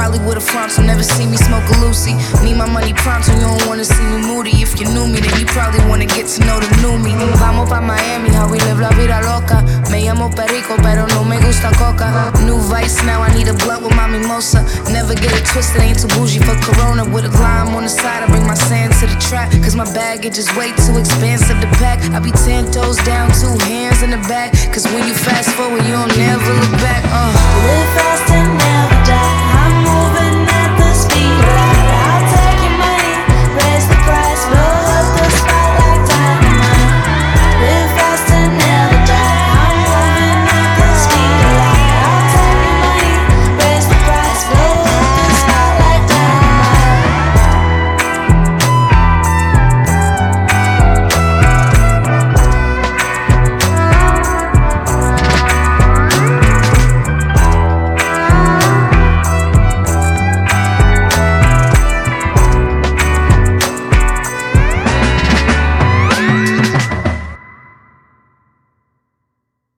probably would've frowned to never see me smoke a Lucy. Need my money pronto, you don't wanna see me moody. If you knew me, then you probably wanna get to know the new me. Vamos pa' Miami, how we live la vida loca. Me llamo Perico, pero no me gusta coca. New vice, now I need a blunt with my mimosa. Never get it twisted, ain't too bougie for Corona. With a lime on the side, I bring my sand to the trap. Cause my baggage is way too expensive to pack. I be 10 toes down, 2 hands in the back. Cause when you fast forward, you don't never look back. Live fast and never